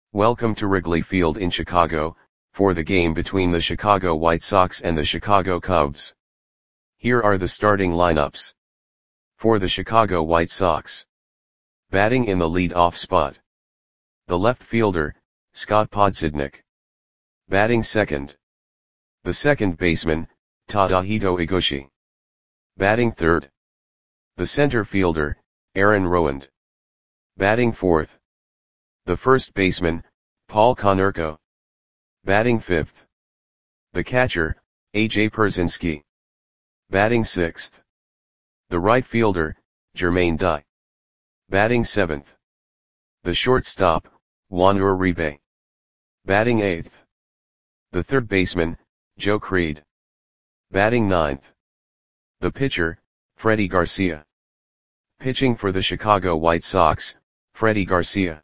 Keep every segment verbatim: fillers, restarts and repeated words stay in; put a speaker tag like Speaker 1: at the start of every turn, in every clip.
Speaker 1: Welcome to Wrigley Field in Chicago, for the game between the Chicago White Sox and the Chicago Cubs. Here are the starting lineups. For the Chicago White Sox. Batting in the lead-off spot. The left fielder, Scott Podsednik. Batting second. The second baseman, Tadahito Iguchi. Batting third. The center fielder, Aaron Rowand. Batting fourth. The first baseman, Paul Konerko. Batting fifth. The catcher, A J Pierzynski. Batting sixth. The right fielder, Jermaine Dye. Batting seventh. The shortstop, Juan Uribe. Batting eighth. The third baseman, Joe Creed. Batting ninth. The pitcher, Freddie Garcia. Pitching for the Chicago White Sox, Freddie Garcia.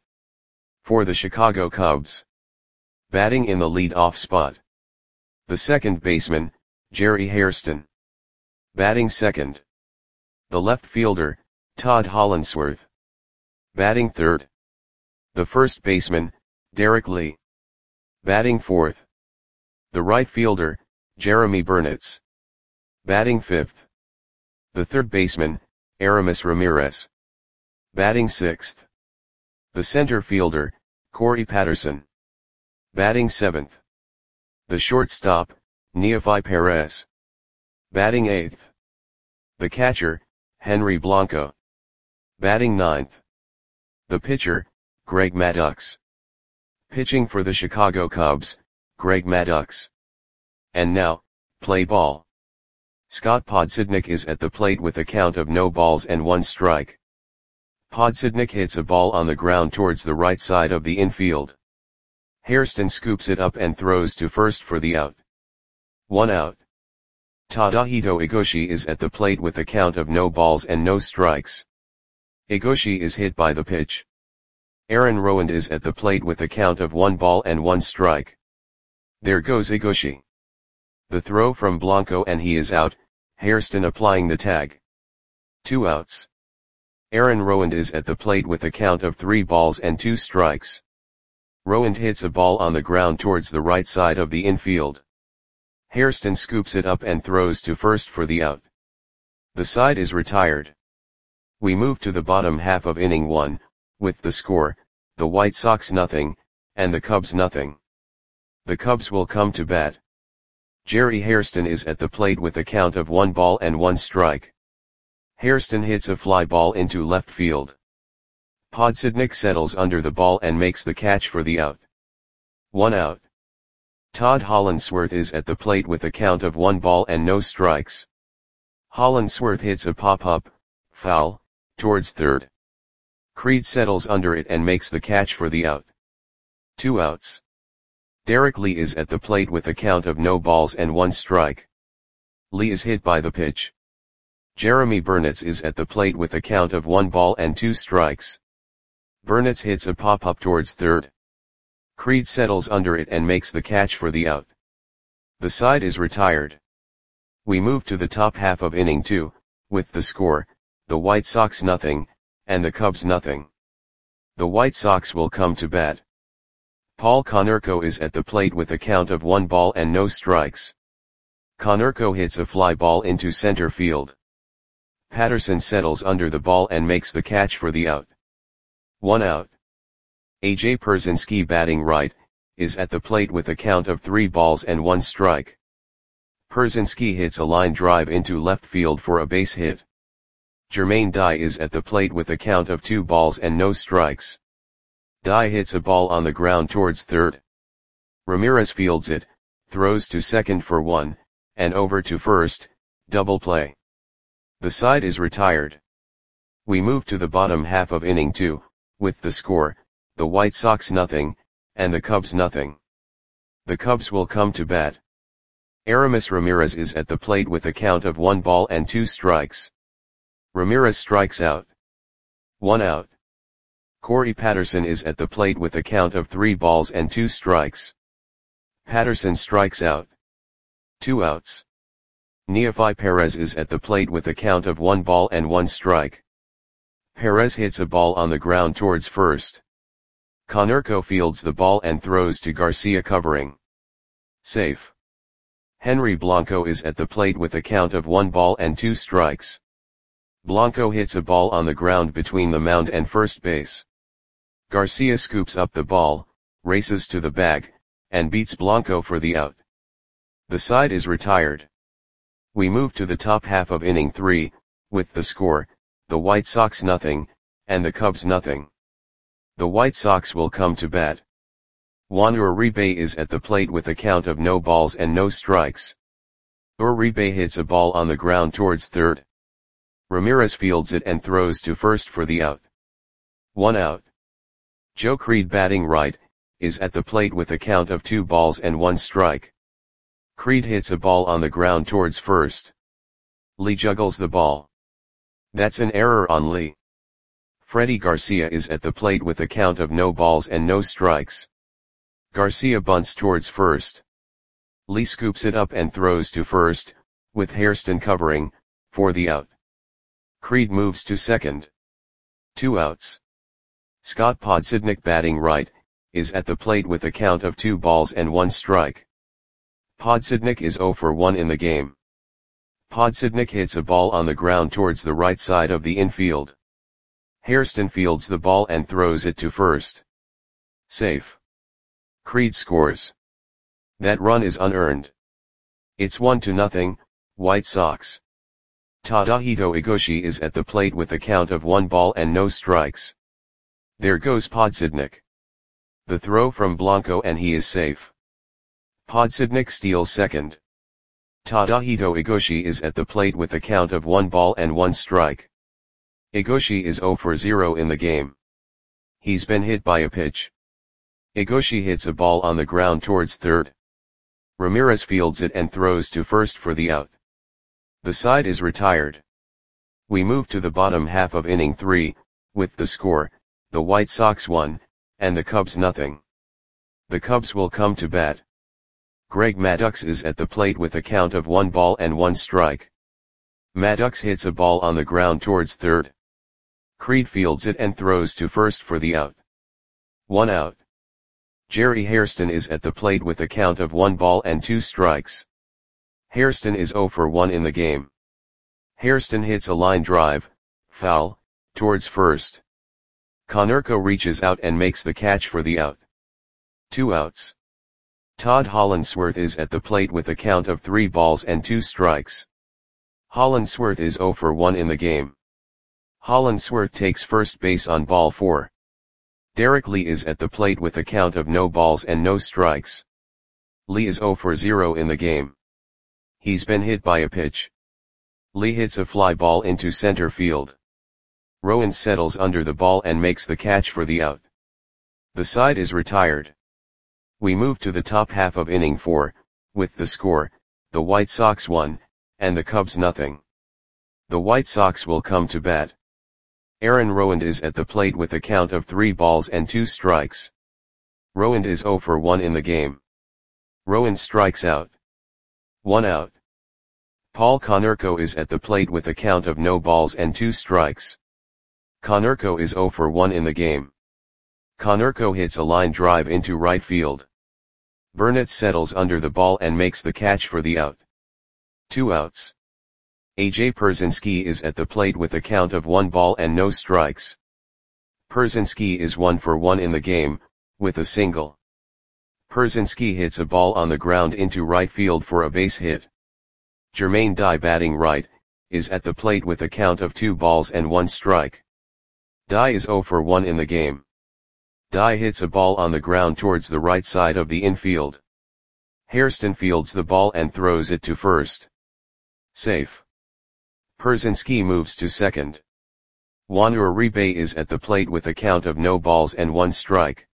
Speaker 1: For the Chicago Cubs. Batting in the lead-off spot. The second baseman, Jerry Hairston. Batting second. The left fielder, Todd Hollandsworth. Batting third. The first baseman, Derek Lee. Batting fourth. The right fielder, Jeremy Burnitz. Batting fifth. The third baseman, Aramis Ramirez. Batting sixth. The center fielder, Corey Patterson. Batting seventh. The shortstop, Neofi Perez. Batting eighth. The catcher, Henry Blanco. Batting ninth. The pitcher, Greg Maddux. Pitching for the Chicago Cubs, Greg Maddux. And now, play ball. Scott Podsednik is at the plate with a count of no balls and one strike. Podsednik hits a ball on the ground towards the right side of the infield. Hairston scoops it up and throws to first for the out. One out. Tadahito Iguchi is at the plate with a count of no balls and no strikes. Iguchi is hit by the pitch. Aaron Rowand is at the plate with a count of one ball and one strike. There goes Iguchi. The throw from Blanco and he is out, Hairston applying the tag. Two outs. Aaron Rowand is at the plate with a count of three balls and two strikes. Rowand hits a ball on the ground towards the right side of the infield. Hairston scoops it up and throws to first for the out. The side is retired. We move to the bottom half of inning one, with the score, the White Sox nothing, and the Cubs nothing. The Cubs will come to bat. Jerry Hairston is at the plate with a count of one ball and one strike. Hairston hits a fly ball into left field. Podsednik settles under the ball and makes the catch for the out. One out. Todd Hollandsworth is at the plate with a count of one ball and no strikes. Hollandsworth hits a pop-up, foul, towards third. Creed settles under it and makes the catch for the out. Two outs. Derek Lee is at the plate with a count of no balls and one strike. Lee is hit by the pitch. Jeremy Burnitz is at the plate with a count of one ball and two strikes. Burnitz hits a pop-up towards third. Creed settles under it and makes the catch for the out. The side is retired. We move to the top half of inning two, with the score, the White Sox nothing, and the Cubs nothing. The White Sox will come to bat. Paul Konerko is at the plate with a count of one ball and no strikes. Konerko hits a fly ball into center field. Patterson settles under the ball and makes the catch for the out. One out. A J Pierzynski batting right, is at the plate with a count of three balls and one strike. Pierzynski hits a line drive into left field for a base hit. Jermaine Dye is at the plate with a count of two balls and no strikes. Dye hits a ball on the ground towards third. Ramirez fields it, throws to second for one, and over to first, double play. The side is retired. We move to the bottom half of inning two, with the score, the White Sox nothing, and the Cubs nothing. The Cubs will come to bat. Aramis Ramirez is at the plate with a count of one ball and two strikes. Ramirez strikes out. One out. Corey Patterson is at the plate with a count of three balls and two strikes. Patterson strikes out. Two outs. Neofi Perez is at the plate with a count of one ball and one strike. Perez hits a ball on the ground towards first. Konerko fields the ball and throws to Garcia covering. Safe. Henry Blanco is at the plate with a count of one ball and two strikes. Blanco hits a ball on the ground between the mound and first base. Garcia scoops up the ball, races to the bag, and beats Blanco for the out. The side is retired. We move to the top half of inning three, with the score, the White Sox nothing, and the Cubs nothing. The White Sox will come to bat. Juan Uribe is at the plate with a count of no balls and no strikes. Uribe hits a ball on the ground towards third. Ramirez fields it and throws to first for the out. One out. Joe Creed, batting right, is at the plate with a count of two balls and one strike. Creed hits a ball on the ground towards first. Lee juggles the ball. That's an error on Lee. Freddie Garcia is at the plate with a count of no balls and no strikes. Garcia bunts towards first. Lee scoops it up and throws to first, with Hairston covering, for the out. Creed moves to second. Two outs. Scott Podsednik, batting right, is at the plate with a count of two balls and one strike. Podsednik is zero for one in the game. Podsednik hits a ball on the ground towards the right side of the infield. Hairston fields the ball and throws it to first. Safe. Creed scores. That run is unearned. It's one to nothing, White Sox. Tadahito Igoshi is at the plate with a count of one ball and no strikes. There goes Podsednik. The throw from Blanco and he is safe. Podsednik steals second. Tadahito Igoshi is at the plate with a count of one ball and one strike. Igoshi is zero for zero in the game. He's been hit by a pitch. Igoshi hits a ball on the ground towards third. Ramirez fields it and throws to first for the out. The side is retired. We move to the bottom half of inning three, with the score, the White Sox one, and the Cubs nothing. The Cubs will come to bat. Greg Maddux is at the plate with a count of one ball and one strike. Maddux hits a ball on the ground towards third. Creed fields it and throws to first for the out. One out. Jerry Hairston is at the plate with a count of one ball and two strikes. Hairston is zero for one in the game. Hairston hits a line drive, foul, towards first. Konerko reaches out and makes the catch for the out. Two outs. Todd Hollandsworth is at the plate with a count of three balls and two strikes. Hollandsworth is zero for one in the game. Hollandsworth takes first base on ball four. Derek Lee is at the plate with a count of no balls and no strikes. Lee is zero for zero in the game. He's been hit by a pitch. Lee hits a fly ball into center field. Rowan settles under the ball and makes the catch for the out. The side is retired. We move to the top half of inning four, with the score, the White Sox one, and the Cubs nothing. The White Sox will come to bat. Aaron Rowand is at the plate with a count of three balls and two strikes. Rowand is zero for one in the game. Rowand strikes out. One out. Paul Konerko is at the plate with a count of no balls and two strikes. Konerko is zero for one in the game. Konerko hits a line drive into right field. Burnett settles under the ball and makes the catch for the out. Two outs. A J Pierzynski is at the plate with a count of one ball and no strikes. Pierzynski is one for one in the game, with a single. Pierzynski hits a ball on the ground into right field for a base hit. Jermaine Dye, batting right, is at the plate with a count of two balls and one strike. Dye is zero for one in the game. Dye hits a ball on the ground towards the right side of the infield. Hairston fields the ball and throws it to first. Safe. Pierzynski moves to second. Juan Uribe is at the plate with a count of no balls and one strike.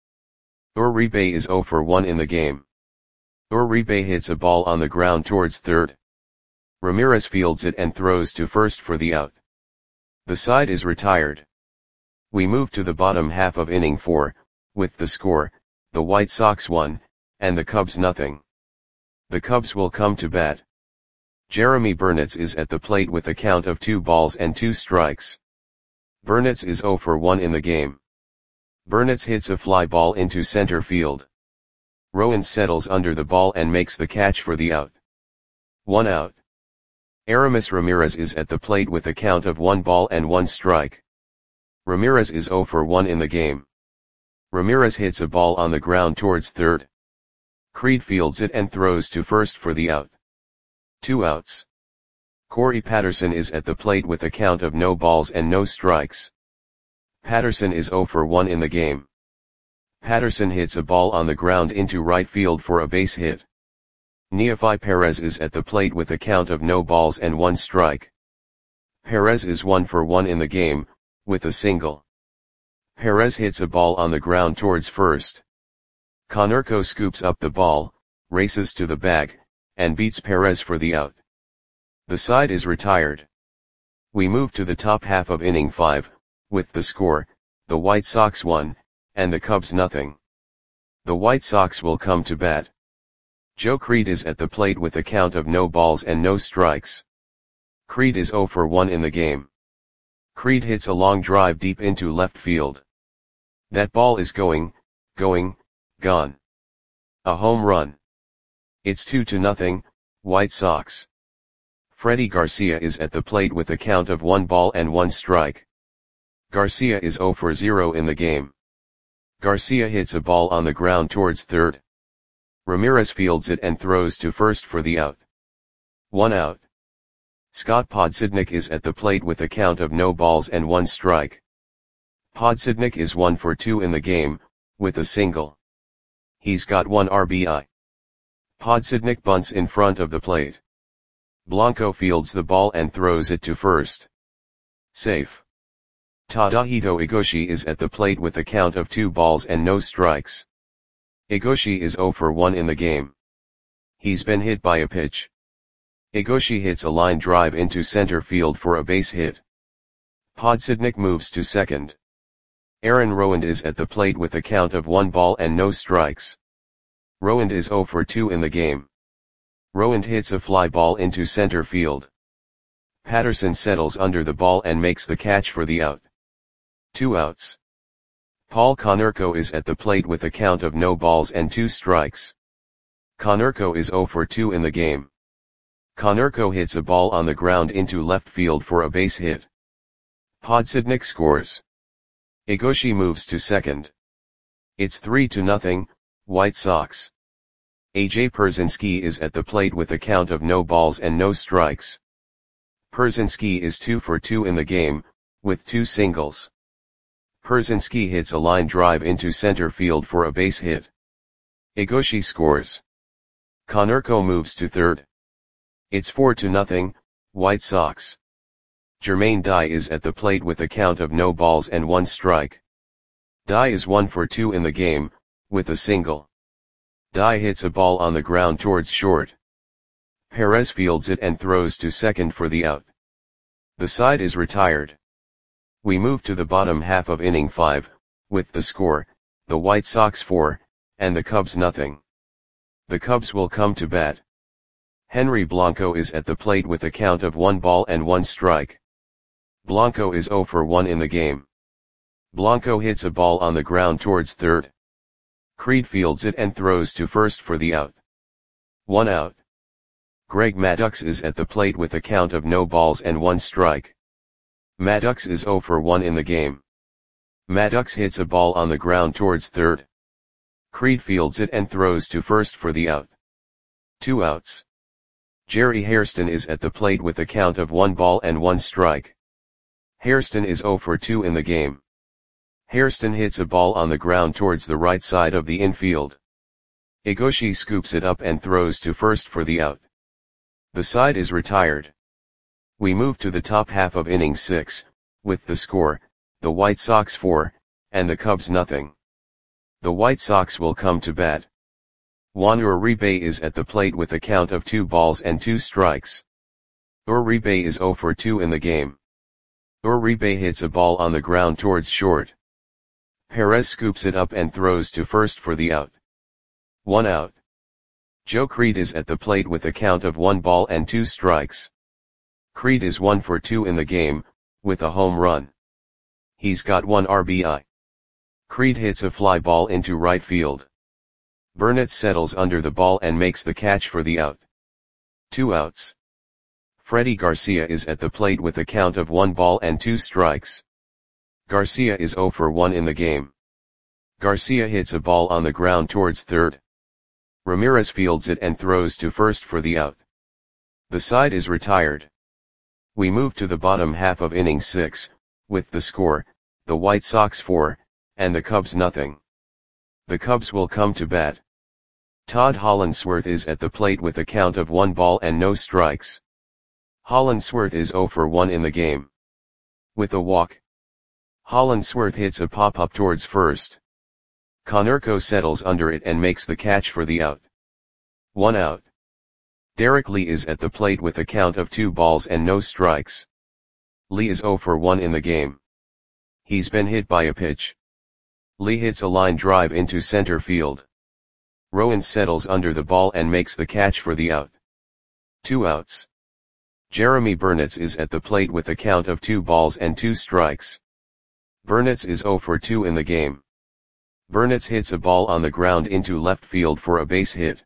Speaker 1: Uribe is zero for one in the game. Uribe hits a ball on the ground towards third. Ramirez fields it and throws to first for the out. The side is retired. We move to the bottom half of inning four, with the score, the White Sox one, and the Cubs nothing. The Cubs will come to bat. Jeremy Burnitz is at the plate with a count of two balls and two strikes. Burnitz is zero for one in the game. Burnitz hits a fly ball into center field. Rowan settles under the ball and makes the catch for the out. One out. Aramis Ramirez is at the plate with a count of one ball and one strike. Ramirez is zero for one in the game. Ramirez hits a ball on the ground towards third. Creed fields it and throws to first for the out. Two outs. Corey Patterson is at the plate with a count of no balls and no strikes. Patterson is zero for one in the game. Patterson hits a ball on the ground into right field for a base hit. Neofi Perez is at the plate with a count of no balls and one strike. Perez is one for one in the game, with a single. Perez hits a ball on the ground towards first. Konerko scoops up the ball, races to the bag, and beats Perez for the out. The side is retired. We move to the top half of inning five, with the score, the White Sox one, and the Cubs nothing. The White Sox will come to bat. Joe Creed is at the plate with a count of no balls and no strikes. Creed is zero for one in the game. Creed hits a long drive deep into left field. That ball is going, going, gone. A home run. It's two to nothing, White Sox. Freddie Garcia is at the plate with a count of one ball and one strike. Garcia is zero for zero in the game. Garcia hits a ball on the ground towards third. Ramirez fields it and throws to first for the out. One out. Scott Podsednik is at the plate with a count of no balls and one strike. Podsednik is one for two in the game, with a single. He's got one R B I. Podsednik bunts in front of the plate. Blanco fields the ball and throws it to first. Safe. Tadahito Igoshi is at the plate with a count of two balls and no strikes. Igoshi is zero for one in the game. He's been hit by a pitch. Igoshi hits a line drive into center field for a base hit. Podsednik moves to second. Aaron Rowand is at the plate with a count of one ball and no strikes. Rowand is zero for two in the game. Rowand hits a fly ball into center field. Patterson settles under the ball and makes the catch for the out. Two outs. Paul Konerko is at the plate with a count of no balls and two strikes. Konerko is zero for two in the game. Konerko hits a ball on the ground into left field for a base hit. Podsednik scores. Igoshi moves to second. It's three to nothing, White Sox. A J Pierzynski is at the plate with a count of no balls and no strikes. Pierzynski is two for two in the game, with two singles. Pierzynski hits a line drive into center field for a base hit. Igoshi scores. Konerko moves to third. It's four to nothing, White Sox. Jermaine Dye is at the plate with a count of no balls and one strike. Dye is one for two in the game, with a single. Dye hits a ball on the ground towards short. Perez fields it and throws to second for the out. The side is retired. We move to the bottom half of inning five, with the score, the White Sox four, and the Cubs nothing. The Cubs will come to bat. Henry Blanco is at the plate with a count of one ball and one strike. Blanco is zero for one in the game. Blanco hits a ball on the ground towards third. Creed fields it and throws to first for the out. One out. Greg Maddux is at the plate with a count of no balls and one strike. Maddux is zero for one in the game. Maddux hits a ball on the ground towards third. Creed fields it and throws to first for the out. Two outs. Jerry Hairston is at the plate with a count of one ball and one strike. Hairston is zero for two in the game. Hairston hits a ball on the ground towards the right side of the infield. Igoshi scoops it up and throws to first for the out. The side is retired. We move to the top half of inning six, with the score, the White Sox four, and the Cubs nothing. The White Sox will come to bat. Juan Uribe is at the plate with a count of two balls and two strikes. Uribe is zero for two in the game. Uribe hits a ball on the ground towards short. Perez scoops it up and throws to first for the out. One out. Joe Creed is at the plate with a count of one ball and two strikes. Creed is one for two in the game, with a home run. He's got one R B I. Creed hits a fly ball into right field. Burnett settles under the ball and makes the catch for the out. Two outs. Freddie Garcia is at the plate with a count of one ball and two strikes. Garcia is zero for one in the game. Garcia hits a ball on the ground towards third. Ramirez fields it and throws to first for the out. The side is retired. We move to the bottom half of inning six, with the score, the White Sox four, and the Cubs nothing. The Cubs will come to bat. Todd Hollandsworth is at the plate with a count of one ball and no strikes. Hollandsworth is zero for one in the game. With a walk, Hollandsworth hits a pop-up towards first. Konerko settles under it and makes the catch for the out. One out. Derek Lee is at the plate with a count of two balls and no strikes. Lee is zero for one in the game. He's been hit by a pitch. Lee hits a line drive into center field. Rowan settles under the ball and makes the catch for the out. Two outs. Jeremy Burnett is at the plate with a count of two balls and two strikes. Burnett is zero for two in the game. Burnett hits a ball on the ground into left field for a base hit.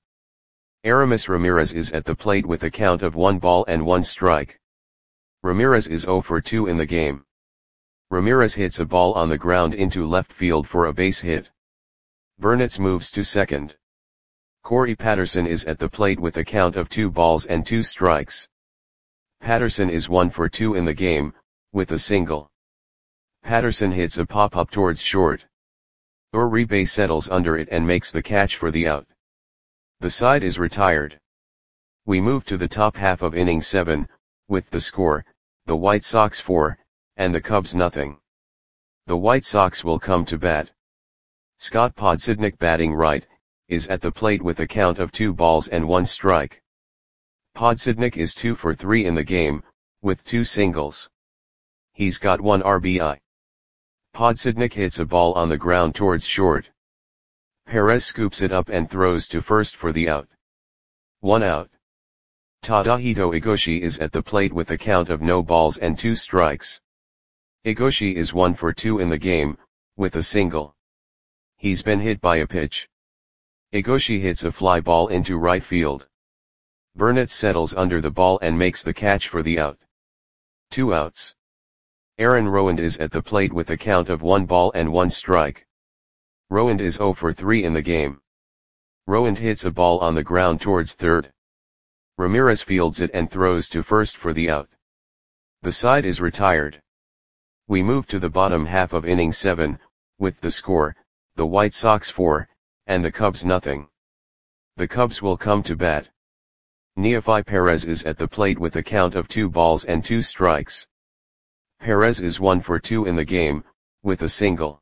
Speaker 1: Aramis Ramirez is at the plate with a count of one ball and one strike. Ramirez is zero for two in the game. Ramirez hits a ball on the ground into left field for a base hit. Burnett moves to second. Corey Patterson is at the plate with a count of two balls and two strikes. Patterson is one for two in the game, with a single. Patterson hits a pop-up towards short. Uribe settles under it and makes the catch for the out. The side is retired. We move to the top half of inning seven, with the score, the White Sox four, and the Cubs nothing. The White Sox will come to bat. Scott Podsednik, batting right, is at the plate with a count of two balls and one strike. Podsednik is two for three in the game, with two singles. He's got one R B I. Podsednik hits a ball on the ground towards short. Perez scoops it up and throws to first for the out. One out. Tadahito Igoshi is at the plate with a count of no balls and two strikes. Igoshi is one for two in the game, with a single. He's been hit by a pitch. Igoshi hits a fly ball into right field. Burnett settles under the ball and makes the catch for the out. Two outs. Aaron Rowand is at the plate with a count of one ball and one strike. Rowand is zero for three in the game. Rowand hits a ball on the ground towards third. Ramirez fields it and throws to first for the out. The side is retired. We move to the bottom half of inning seven, with the score, the White Sox four, and the Cubs nothing. The Cubs will come to bat. Neefi Perez is at the plate with a count of two balls and two strikes. Perez is one for two in the game, with a single.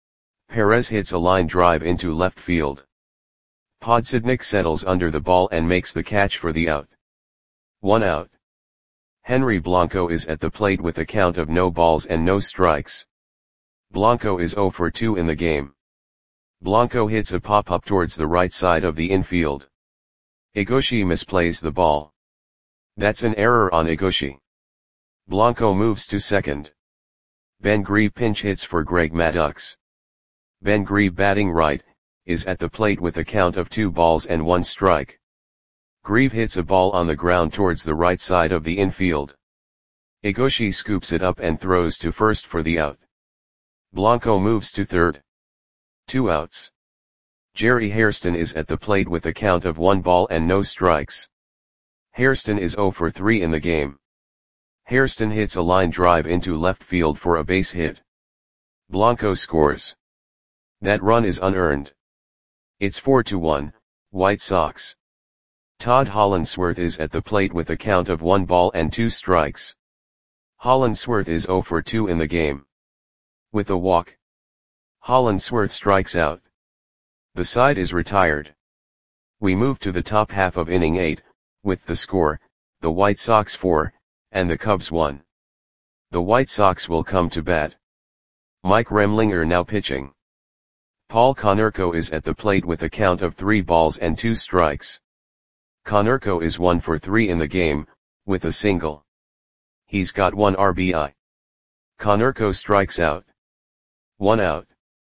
Speaker 1: Perez hits a line drive into left field. Podsednik settles under the ball and makes the catch for the out. One out. Henry Blanco is at the plate with a count of no balls and no strikes. Blanco is zero for two in the game. Blanco hits a pop-up towards the right side of the infield. Igoshi misplays the ball. That's an error on Igoshi. Blanco moves to second. Ben Grieve pinch hits for Greg Maddux. Ben Grieve, batting right, is at the plate with a count of two balls and one strike. Grieve hits a ball on the ground towards the right side of the infield. Igoshi scoops it up and throws to first for the out. Blanco moves to third. Two outs. Jerry Hairston is at the plate with a count of one ball and no strikes. Hairston is zero for three in the game. Hairston hits a line drive into left field for a base hit. Blanco scores. That run is unearned. It's four to one, White Sox. Todd Hollandsworth is at the plate with a count of one ball and two strikes. Hollandsworth is zero for two in the game. With a walk, Hollandsworth strikes out. The side is retired. We move to the top half of inning eight, with the score, the White Sox four, and the Cubs one. The White Sox will come to bat. Mike Remlinger now pitching. Paul Konerko is at the plate with a count of three balls and two strikes. Konerko is one for three in the game, with a single. He's got one R B I. Konerko strikes out. One out.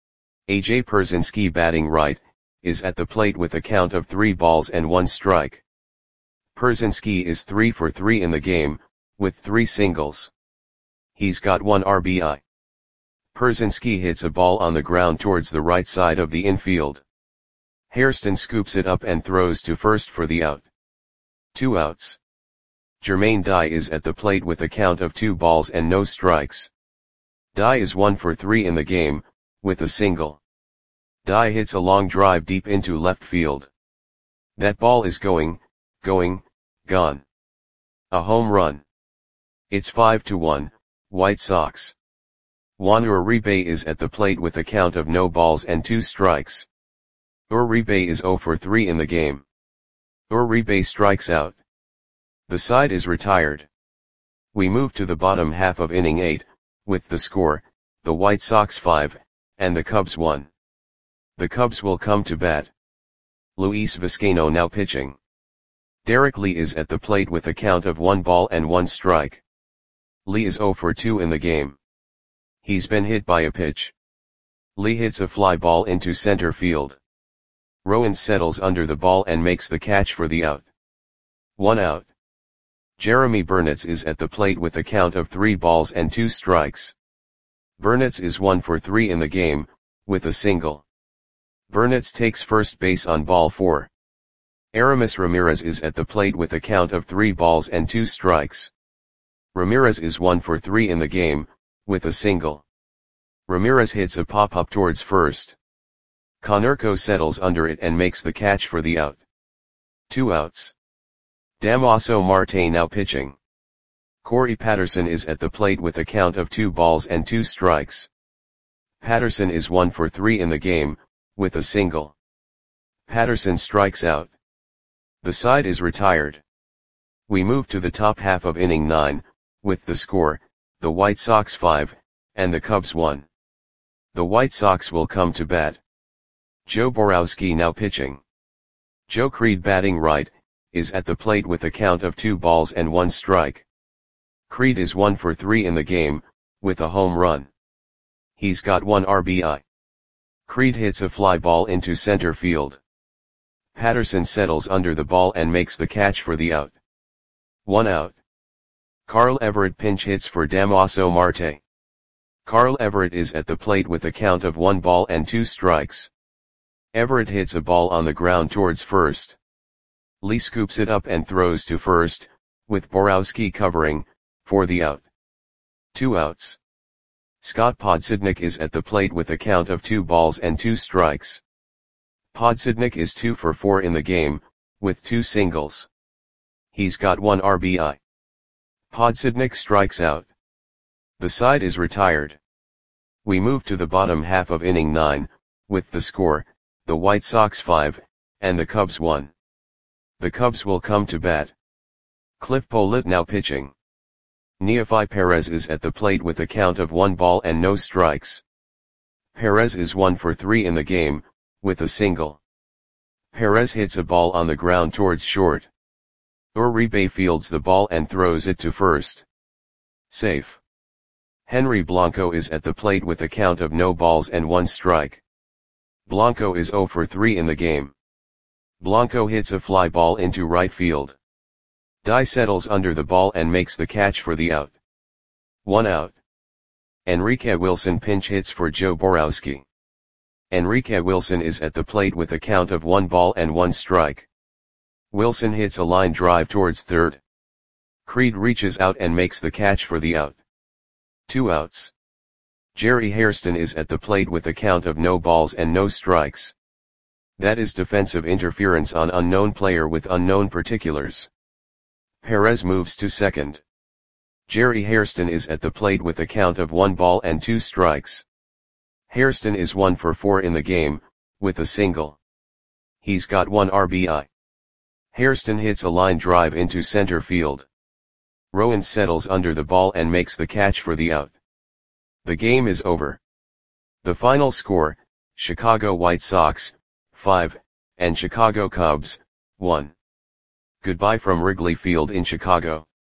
Speaker 1: A J Pierzynski batting right, is at the plate with a count of three balls and one strike. Pierzynski is three for three in the game, with three singles. He's got one R B I. Pierzynski hits a ball on the ground towards the right side of the infield. Hairston scoops it up and throws to first for the out. Two outs. Jermaine Dye is at the plate with a count of two balls and no strikes. Dye is one for three in the game, with a single. Dye hits a long drive deep into left field. That ball is going, going, gone. A home run. It's five to one, White Sox. Juan Uribe is at the plate with a count of no balls and two strikes. Uribe is zero for three in the game. Uribe strikes out. The side is retired. We move to the bottom half of inning eight, with the score, the White Sox five, and the Cubs one. The Cubs will come to bat. Luis Vizcaino now pitching. Derek Lee is at the plate with a count of one ball and one strike. Lee is zero for two in the game. He's been hit by a pitch. Lee hits a fly ball into center field. Rowan settles under the ball and makes the catch for the out. One out. Jeremy Burnitz is at the plate with a count of three balls and two strikes. Burnitz is one for three in the game, with a single. Burnitz takes first base on ball four. Aramis Ramirez is at the plate with a count of three balls and two strikes. Ramirez is one for three in the game, with a single. Ramirez hits a pop-up towards first. Konerko settles under it and makes the catch for the out. Two outs. Damaso Marte now pitching. Corey Patterson is at the plate with a count of two balls and two strikes. Patterson is one for three in the game, with a single. Patterson strikes out. The side is retired. We move to the top half of inning nine, with the score, the White Sox five, and the Cubs one. The White Sox will come to bat. Joe Borowski now pitching. Joe Creed batting right, is at the plate with a count of two balls and one strike. Creed is one for three in the game, with a home run. He's got one R B I. Creed hits a fly ball into center field. Patterson settles under the ball and makes the catch for the out. One out. Carl Everett pinch hits for Damaso Marte. Carl Everett is at the plate with a count of one ball and two strikes. Everett hits a ball on the ground towards first. Lee scoops it up and throws to first, with Borowski covering, for the out. Two outs. Scott Podsednik is at the plate with a count of two balls and two strikes. Podsednik is two for four in the game, with two singles. He's got one R B I. Podsednik strikes out. The side is retired. We move to the bottom half of inning nine, with the score, the White Sox five, and the Cubs one. The Cubs will come to bat. Cliff Pollitt now pitching. Neofi Perez is at the plate with a count of one ball and no strikes. Perez is one for three in the game, with a single. Perez hits a ball on the ground towards short. Uribe fields the ball and throws it to first. Safe. Henry Blanco is at the plate with a count of no balls and one strike. Blanco is zero for three in the game. Blanco hits a fly ball into right field. Dye settles under the ball and makes the catch for the out. One out. Enrique Wilson pinch hits for Joe Borowski. Enrique Wilson is at the plate with a count of one ball and one strike. Wilson hits a line drive towards third. Creed reaches out and makes the catch for the out. Two outs. Jerry Hairston is at the plate with a count of no balls and no strikes. That is defensive interference on unknown player with unknown particulars. Perez moves to second. Jerry Hairston is at the plate with a count of one ball and two strikes. Hairston is one for four in the game, with a single. He's got one R B I. Hairston hits a line drive into center field. Rowan settles under the ball and makes the catch for the out. The game is over. The final score, Chicago White Sox, five, and Chicago Cubs, one. Goodbye from Wrigley Field in Chicago.